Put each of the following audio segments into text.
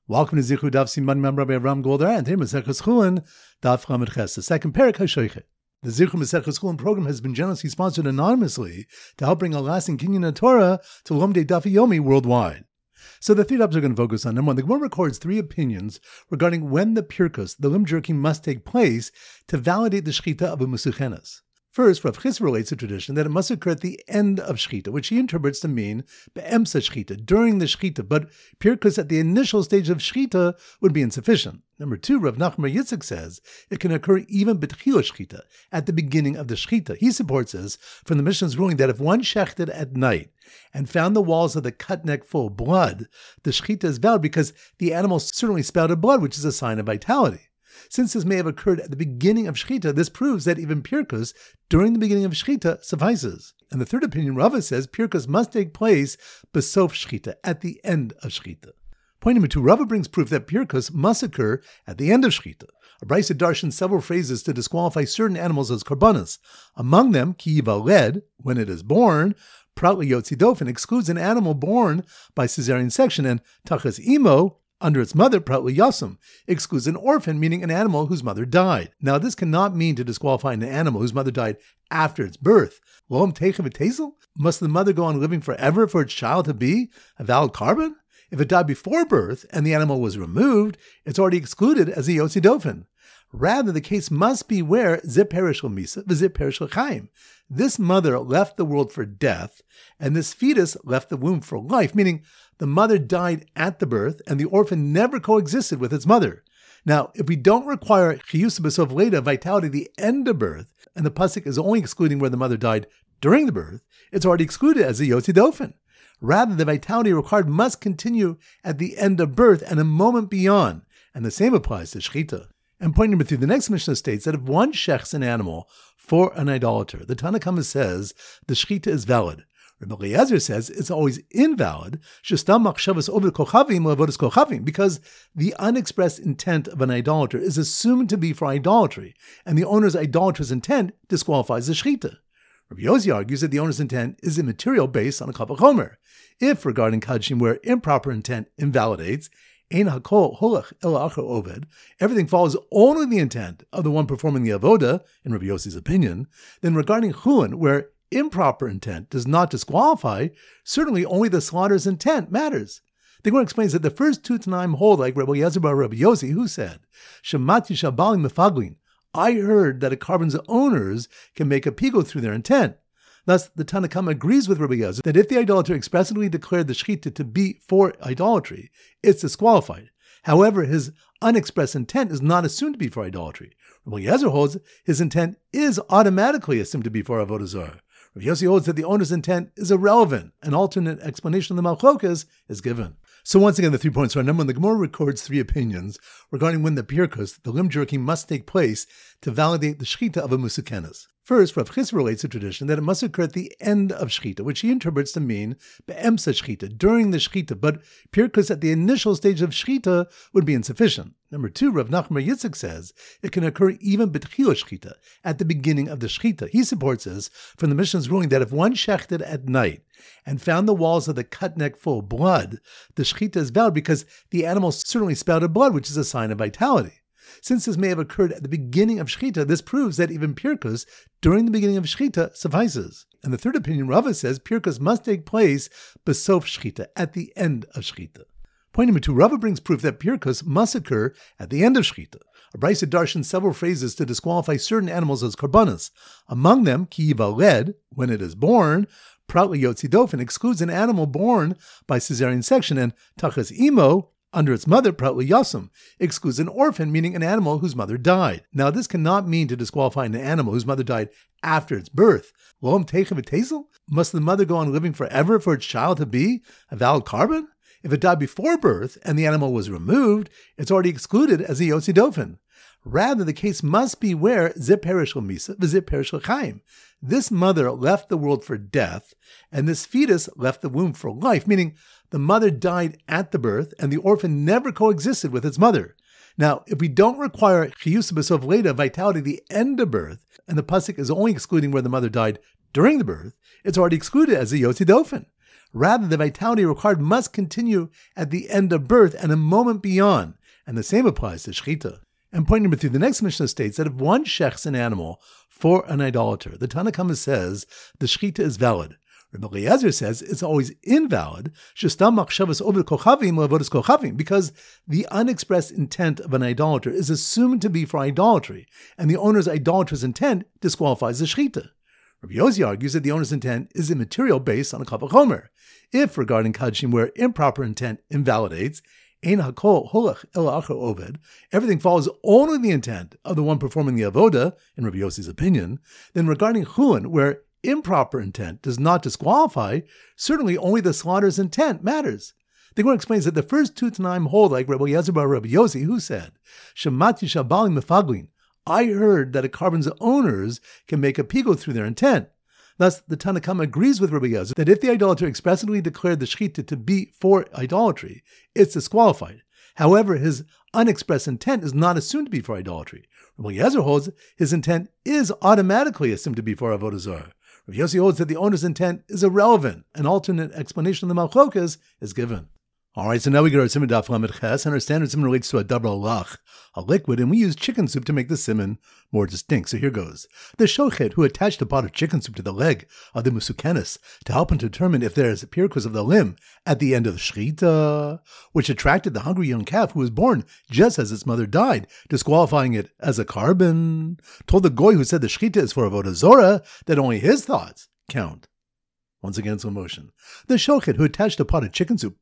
Welcome to Zichud Daf Siman Mem Rabbi Ram Golder and today Maseches Chulin Daf Chamid Ches, the second parak HaShoichet. The Zichud Maseches Chulin program has been generously sponsored anonymously to help bring a lasting kinyan of Torah to Lomdei Daf Yomi worldwide. So the three dafs are going to focus on. Number one, the Gemara records three opinions regarding when the pirkus, the limb jerking, must take place to validate the shechita of a musuchenes. First, Rav Chis relates a tradition that it must occur at the end of shechita, which he interprets to mean be'emsa shechita, during the shechita, but pirkus at the initial stage of shechita would be insufficient. Number two, Rav Nachman Yitzchak says it can occur even betchila shechita, at the beginning of the shechita. He supports this from the Mishnah's ruling that if one shechted at night and found the walls of the cut neck full of blood, the shechita is valid because the animal certainly spouted blood, which is a sign of vitality. Since this may have occurred at the beginning of shechita, this proves that even pirkus during the beginning of shechita suffices. And the third opinion, Rava says, pirkus must take place besof shechita, at the end of shechita. Point number two, Rava brings proof that pirkus must occur at the end of shechita. A Brisa darshans several phrases to disqualify certain animals as karbanos. Among them, ki yivaled, when it is born, prat liyotzi dofen, excludes an animal born by cesarean section, and tachas imo, under its mother, prat liyasum, excludes an orphan, meaning an animal whose mother died. Now, this cannot mean to disqualify an animal whose mother died after its birth. Loam teichem v'tezel? Must the mother go on living forever for its child to be a valid carbon? If it died before birth and the animal was removed, it's already excluded as a yotzi dofen. Rather, the case must be where zip perish l'misa, v'zip perish l'chaim. This mother left the world for death, and this fetus left the womb for life, meaning the mother died at the birth, and the orphan never coexisted with its mother. Now, if we don't require chiyus b'sof leda, vitality, the end of birth, and the pasuk is only excluding where the mother died during the birth, it's already excluded as a yotzi dofen. Rather, the vitality required must continue at the end of birth and a moment beyond, and the same applies to shechita. And point number three, the next Mishnah states that if one shechs an animal for an idolater, the Tanna Kama says the shechita is valid. Rabbi Eliezer says it's always invalid, because the unexpressed intent of an idolater is assumed to be for idolatry, and the owner's idolatrous intent disqualifies the shechita. Rabbi Yossi argues that the owner's intent is immaterial based on a kal vachomer. If, regarding kadshim, where improper intent invalidates, ein hakol holach el acher oved, everything follows only the intent of the one performing the avoda, in Rabbi Yossi's opinion, then regarding chulin, where improper intent does not disqualify, certainly only the slaughterer's intent matters. The Gemara explains that the first two Tanaim hold like Rabbi Eliezer bar Rabbi Yossi, who said, Shemati shabalim mefaglin, I heard that a carbon's owners can make a pigo through their intent. Thus, the Tanna Kama agrees with Rabbi Eliezer that if the idolater expressly declared the shechita to be for idolatry, it's disqualified. However, his unexpressed intent is not assumed to be for idolatry. Rabbi Eliezer holds his intent is automatically assumed to be for avodah zarah. Rabbi Yossi holds that the owner's intent is irrelevant. An alternate explanation of the Malchokas is given. So once again, the 3 points are: number one, the Gemara records three opinions regarding when the pirkus, the limb jerking, must take place to validate the shechita of a musuchenes. First, Rav Chis relates a tradition that it must occur at the end of shechita, which he interprets to mean be'emsa shechita, during the shechita, but pirkus at the initial stage of shechita would be insufficient. Number two, Rav Nachman Yitzchak says it can occur even betchila shechita, at the beginning of the shechita. He supports this from the Mishnah's ruling that if one shechted at night and found the walls of the cut neck full of blood, the shechita is valid because the animal certainly spouted blood, which is a sign of vitality. Since this may have occurred at the beginning of shechita, this proves that even pirkus during the beginning of shechita suffices. And the third opinion, Rava says, pirkus must take place besof shechita, at the end of shechita. Point number two, Rava brings proof that pirkus must occur at the end of shechita. A Brisa darshans several phrases to disqualify certain animals as karbanos. Among them, ki yivaled, when it is born, prat liyotzi dofen, excludes an animal born by cesarean section, and tachas imo, under its mother, prat liyasum, excludes an orphan, meaning an animal whose mother died. Now, this cannot mean to disqualify an animal whose mother died after its birth. Loam teichem v'tezel? Must the mother go on living forever for its child to be a valid carbon? If it died before birth and the animal was removed, it's already excluded as a yotzi dofen. Rather, the case must be where zip perish l'misa, v'zip perish l'chaim. This mother left the world for death, and this fetus left the womb for life, meaning the mother died at the birth, and the orphan never coexisted with its mother. Now, if we don't require chiyus b'sof leda, vitality, the end of birth, and the pasuk is only excluding where the mother died during the birth, it's already excluded as a yotzi dofen. Rather, the vitality required must continue at the end of birth and a moment beyond, and the same applies to shechita. And point number 3, the next Mishnah states that if one shechs an animal for an idolater, the Tanna Kama says the shechita is valid. Rabbi Eliezer says it's always invalid, because the unexpressed intent of an idolater is assumed to be for idolatry, and the owner's idolatrous intent disqualifies the shechita. Rabbi Yossi argues that the owner's intent is immaterial based on a kal vachomer. If, regarding kadshim, where improper intent invalidates, ein hakol holach el acher oved, everything follows only the intent of the one performing the avoda, in Rabbi Yossi's opinion, then regarding chulin, where improper intent does not disqualify, certainly only the slaughter's intent matters. The Gemara explains that the first two Tanaim hold like Rabbi Eliezer bar Rabbi Yossi, who said, Shemati shabalim mefaglin, I heard that a carbon's owners can make a pigo through their intent. Thus, the Tanna Kama agrees with Rabbi Eliezer that if the idolater expressly declared the shechita to be for idolatry, it's disqualified. However, his unexpressed intent is not assumed to be for idolatry. Rabbi Eliezer holds his intent is automatically assumed to be for avodah zarah. Rabbi Yossi holds that the owner's intent is irrelevant. An alternate explanation of the Malchokas is given. All right, so now we get our siman daf lamed ches, and our standard siman relates to a dabar alach, a liquid, and we use chicken soup to make the siman more distinct. So here goes. The shochet who attached a pot of chicken soup to the leg of the musukenes to help him to determine if there is a pirkus of the limb at the end of the shechita, which attracted the hungry young calf who was born just as its mother died, disqualifying it as a carbon, told the goy who said the shechita is for avodah zorah that only his thoughts count. Once again, slow motion. The shochet who attached a pot of chicken soup,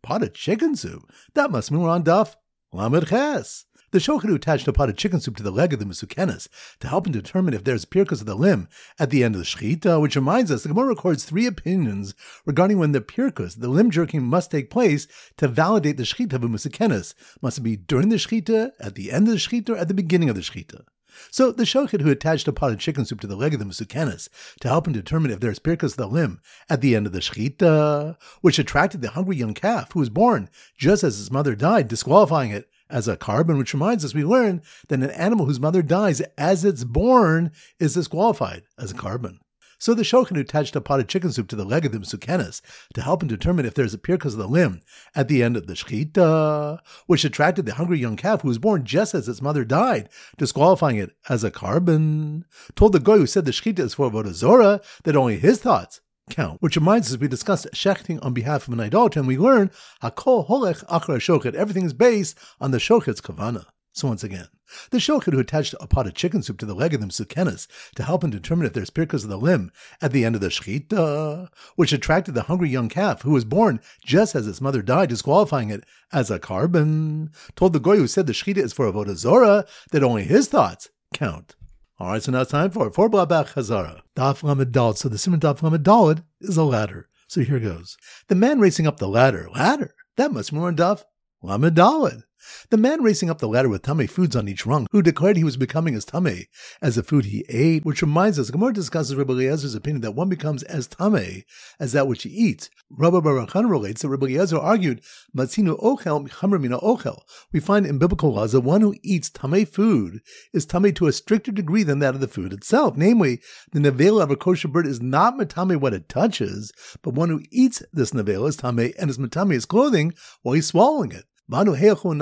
that must mean we're on daf lamed ches. The shochet who attached a pot of chicken soup to the leg of the musukenes to help him determine if there's pirkus of the limb at the end of the shechita, which reminds us, the Gemara records 3 opinions regarding when the pirkus, the limb jerking, must take place to validate the shechita of a musukenes. Must it be during the shechita, at the end of the shechita, or at the beginning of the shechita? So the shochet who attached a pot of chicken soup to the leg of the musukenes to help him determine if there's pirkus of the limb at the end of the shechita, which attracted the hungry young calf who was born just as his mother died, disqualifying it as a carbon, which reminds us we learn that an animal whose mother dies as it's born is disqualified as a carbon. So the shochet who attached a pot of chicken soup to the leg of the musukenes to help him determine if there's a pirkus of the limb at the end of the shechita, which attracted the hungry young calf who was born just as its mother died, disqualifying it as a carbon, told the goy who said the shechita is for avodah zorah that only his thoughts count. Which reminds us we discussed shechting on behalf of an idolater, and we learn hakol holech achar shochet. Everything is based on the shochet's kavana. So once again, the shochet who attached a pot of chicken soup to the leg of the musukenes to help him determine if there's pirkus of the limb at the end of the shechita, which attracted the hungry young calf who was born just as its mother died, disqualifying it as a carbon, told the goy who said the shechita is for avodah zorah that only his thoughts count. All right, so now it's time for Blabach Chazara. Daf lamed daled. So the siman daf lamed daled is a ladder. So here goes. The man racing up the ladder, that must be more daf lamed daled. The man racing up the ladder with tamei foods on each rung, who declared he was becoming as tamei as the food he ate, which reminds us, Gemara discusses Rabbi Eliezer's opinion that one becomes as tamei as that which he eats. Rabbi Baruch Han relates that Rabbi Eliezer argued, Matzinu ochel michamer mina ochel. We find in biblical laws that one who eats tamei food is tamei to a stricter degree than that of the food itself. Namely, the nevela of a kosher bird is not matame what it touches, but one who eats this nevela is tamei and is matame his clothing while he's swallowing it. And we who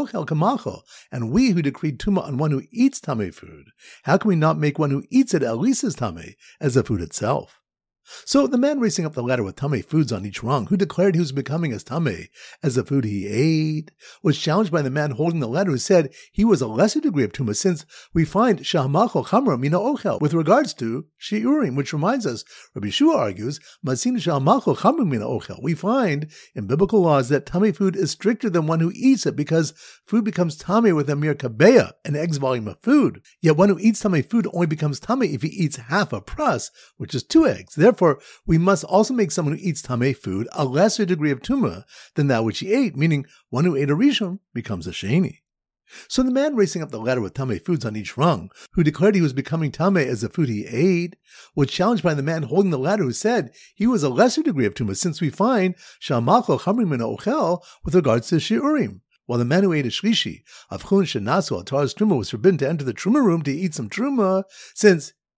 decreed tumah on one who eats tamei food, how can we not make one who eats it at least as tamei as the food itself? So the man racing up the ladder with tamei foods on each rung, who declared he was becoming as tamei as the food he ate, was challenged by the man holding the ladder who said he was a lesser degree of tumah, since we find shahmacho chamra mina ochel with regards to shiurim, which reminds us, Rabbi Shua argues, masin shahmacho chamra mina ochel. We find in biblical laws that tamei food is stricter than one who eats it, because food becomes tamei with a mere kabeya, an egg's volume of food. Yet one who eats tamei food only becomes tamei if he eats half a prus, which is 2 eggs. Therefore, we must also make someone who eats tamei food a lesser degree of tumah than that which he ate, meaning one who ate a rishon becomes a sheni. So the man racing up the ladder with tamei foods on each rung, who declared he was becoming tamei as the food he ate, was challenged by the man holding the ladder who said he was a lesser degree of tumah, since we find shamacho chamrim min ochel with regards to shiurim. While the man who ate a shlishi of chun shenasu al taras truma was forbidden to enter the truma room to eat some truma, since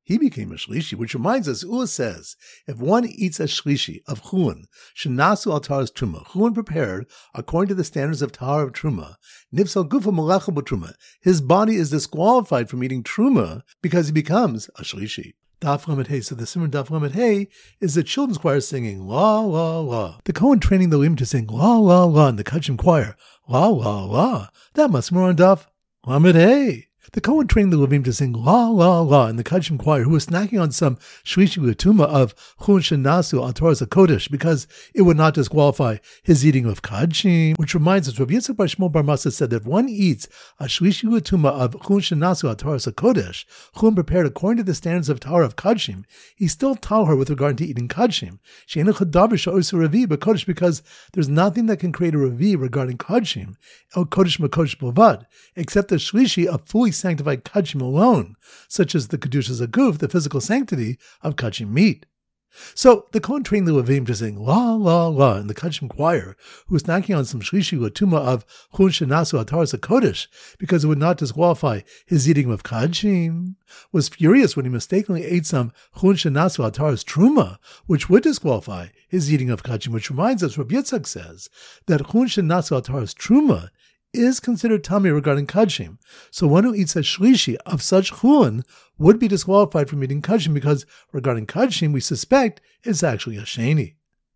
he became a shlishi, which reminds us, Ula says, if one eats a shlishi of chulin, shenasu al taras truma, chulin prepared according to the standards of tahara of truma, nifsal gufa malachal b'truma, his body is disqualified from eating truma because he becomes a shlishi. Daf Lamed Hey. So the Simon Daf Lamed Hey is the children's choir singing la la la. The Kohen training the Levim to sing la la la in the Kachim choir, la la la. That must be more on Daf Lamed Hey. The Kohen training the Levim to sing la la la in the Kachim choir, who was snacking on some shlishi latuma of chun shenasu al Torah Kodesh because it would not disqualify his eating of kachim. Which reminds us, Rabbi Yitzchak bar Shmuel bar Masa said that if one eats a shlishi latuma of chun shenasu al Torah Kodesh, chun prepared according to the standards of Torah of kachim, he's still tahor with regard to eating kachim. She'enu chadav sha'osu revi b'kodesh, because there's nothing that can create a revi regarding kachim el kodesh m'kodesh b'vad, except the shlishi of fully sanctified kachim alone, such as the kedushas aguf, the physical sanctity of kachim meat. So the Kohen trained the Levim to sing la la la in the kachim choir, who was knocking on some shlishi latuma of chun shenasu al Torah kodesh because it would not disqualify his eating of kachim, was furious when he mistakenly ate some chun shenasu al Torah truma, which would disqualify his eating of kachim. Which reminds us, Rabbi Yitzchak says that chun shenasu al Torah truma is considered tummy regarding kachim. So one who eats a shlishi of such chulin would be disqualified from eating kachim because regarding kachim we suspect it's actually a sheni.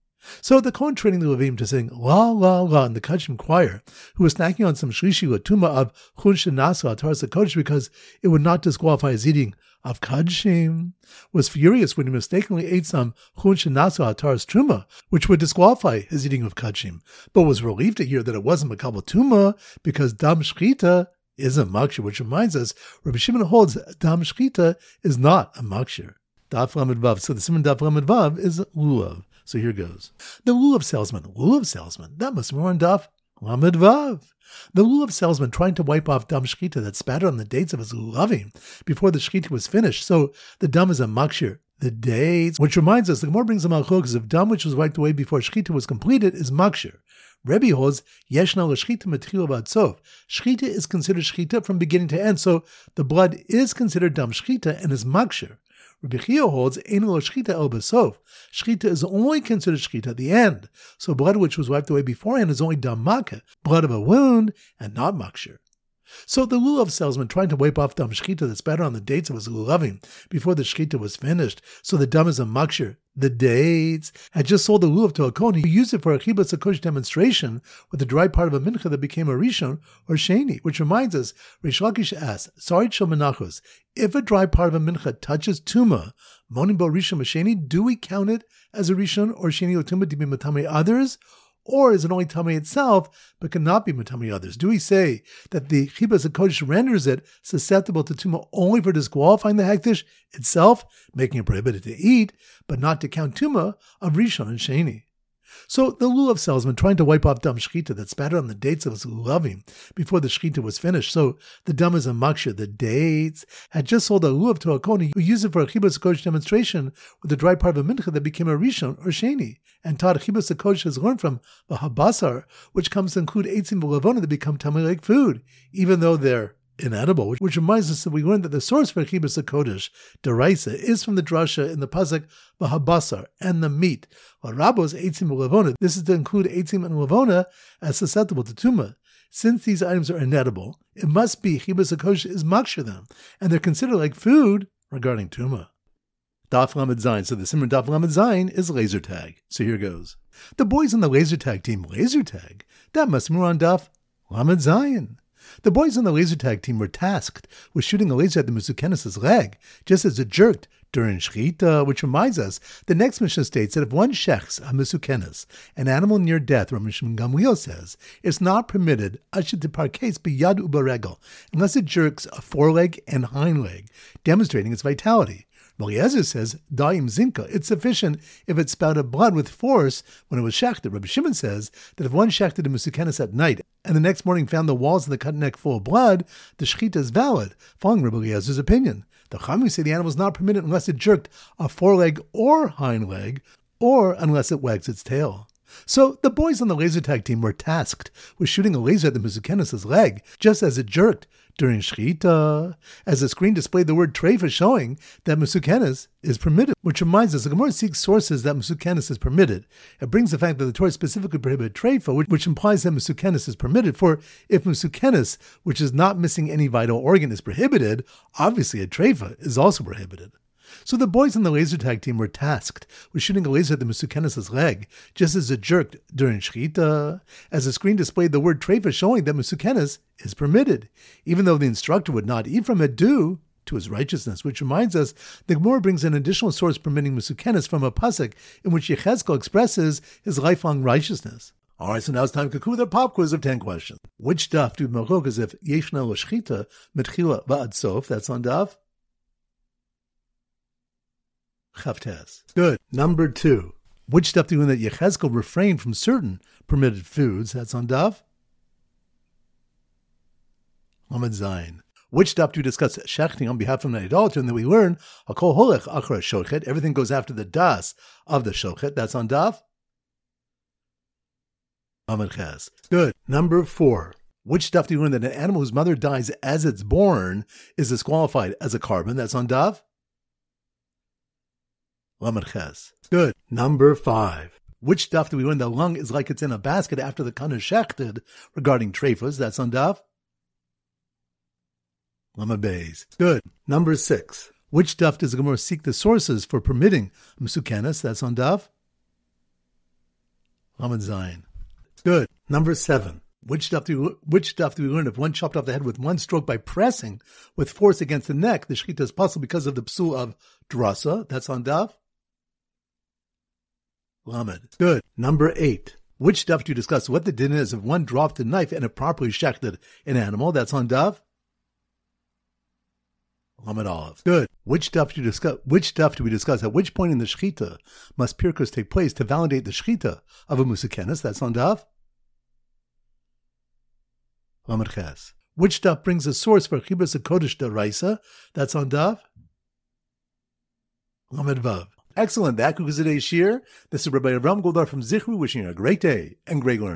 So the Kohen training the Levim to sing la la la in the kachim choir, who was snacking on some shlishi latuma of chun shenasu al Torah kodesh because it would not disqualify his eating of kachim, was furious when he mistakenly ate some chun shenasu al Torah truma, which would disqualify his eating of kachim, but was relieved to hear that it wasn't makabel tuma because dam shchita is a makshir, which reminds us Rabbi Shimon holds dam shchita is not a makshir. Daf Lamed Vav. So the Simon Daf Lamed Vav is lulav. So here goes. The lulav salesman, that must be more on Daf Lamed Vav. The lulav salesman trying to wipe off dam shchita that spattered on the dates of his lulavim before the shchita was finished. So the dam is a makshir, the dates, which reminds us, the Gemara brings a malchok of dam which was wiped away before shchita was completed is makshir. Rebbe holds yeshna l'shchita metchila v'ad sof. Shchita is considered shchita from beginning to end, so the blood is considered dam shchita and is makshir. Rabbi Chia holds ein lo shchita el b'sof. Shchita is only considered shchita at the end, so blood which was wiped away beforehand is only dam makeh, blood of a wound, and not makshir. So the lulav salesman trying to wipe off dam shchita that spattered on the dates of his lulavim before the shchita was finished, so the dam is a makshir, the dates, had just sold the lulav to a kohen who used it for a chibas hakodesh demonstration with the dry part of a mincha that became a rishon or sheni. Which reminds us, Reish Lakish asks, Sarit shel menachos, if a dry part of a mincha touches tuma, monim bo rishon sheni, do we count it as a rishon or sheni or tuma to be matame others? Or is it only tummy itself, but cannot be matami others? Do we say that the chibas hakodesh renders it susceptible to tuma only for disqualifying the hektish itself, making it prohibited to eat, but not to count tuma of rishon and sheni? So the lulav salesman trying to wipe off dam shchita that spattered on the dates of his lulavim before the shchita was finished, so the dam is a makshir, the dates, had just sold a lulav to a kohen who used it for a chibas hakodesh demonstration with the dry part of a mincha that became a rishon or sheni, and taught chibas hakodesh has learned from the habasar, which comes to include eitzim v'lavona that become tummy like food, even though they're inedible, which reminds us that we learned that the source for chibas hakodesh, deraisa, is from the drasha in the pasuk v'habasar, and the meat. While Rabbos eitzim v'lavona, this is to include eitzim and lavona as susceptible to tumah. Since these items are inedible, it must be chibas hakodesh is makshir them, and they're considered like food regarding tumah. Daf Lamed Zayin. So the Simon Daf Lamed Zayin is laser tag. So here goes. The boys on the laser tag team, laser tag, that must be on Daf Lamed Zayin. The boys on the laser tag team were tasked with shooting a laser at the Mesukenes' leg, just as it jerked during Shechita, which reminds us, the next Mishnah states that if one shechs a Mesukenes, an animal near death, Rabbi Shimon Gamliel says, it's not permitted, ashit deparkes biyad ubaregel, unless it jerks a foreleg and hind leg, demonstrating its vitality. Eliezer says, Daim Zinka, it's sufficient if it spouted blood with force when it was shechted. Rabbi Shimon says that if one shechted a Mesukenes at night and the next morning found the walls of the cut neck full of blood, the shechita is valid, following Rabbi Eliezer's opinion. The Chachamim say the animal is not permitted unless it jerked a foreleg or hind leg, or unless it wags its tail. So the boys on the laser tag team were tasked with shooting a laser at the Musukenes' leg, just as it jerked during Shechita, as the screen displayed the word treifa showing that Musukenes is permitted, which reminds us the Gemara seeks sources that Musukenes is permitted. It brings the fact that the Torah specifically prohibited treifa, which implies that Musukenes is permitted, for if Musukenes, which is not missing any vital organ, is prohibited, obviously a treifa is also prohibited. So the boys on the laser tag team were tasked with shooting a laser at the Musukenes' leg, just as it jerked during Shechita, as the screen displayed the word treifa showing that Musukenes is permitted, even though the instructor would not eat from it due to his righteousness, which reminds us the Gemara brings an additional source permitting Musukenes from a pasuk in which Yechezkel expresses his lifelong righteousness. All right, so now it's time to conclude with our pop quiz of 10 questions. Which daf do Marok as if Yeshna lo Shechita mitchila va'ad sof? That's on daf Chavtes. Good. Number 2. Which daf do you learn that Yechezkel refrained from certain permitted foods? That's on daf Lamed Zayin. Which daf do you discuss shechting on behalf of an idolater? And then we learn Hakol holech achra shochet. Everything goes after the das of the shochet. That's on daf Lamed Ches. Good. Number 4. Which daf do you learn that an animal whose mother dies as it's born is disqualified as a carbon? That's on daf Lamed Ches. Good. Number 5. Which daf do we learn the lung is like it's in a basket after the kan is shechted regarding treifas? That's on daf Lamed Beis. Good. Number 6. Which daf does the Gemara seek the sources for permitting Musukenes? That's on daf Lamed Zayin. Good. Number 7. Which daf do we learn if one chopped off the head with one stroke by pressing with force against the neck, the shechita is possible because of the psul of drasa? That's on daf Lamed. Good. Number 8. Which daf do you discuss what the din is if one dropped a knife and it properly shechted an animal? That's on daf Lamed Aleph. Good. Which daf do we discuss at which point in the shechita must pirkos take place to validate the shechita of a Musukenes? That's on daf Lamed Ches. Which daf brings a source for chibras hakodesh deraisa? That's on daf Lamed Vav. Excellent. That concludes today's shir. This is Rabbi Avram Goldar from Zichru wishing you a great day and great learning.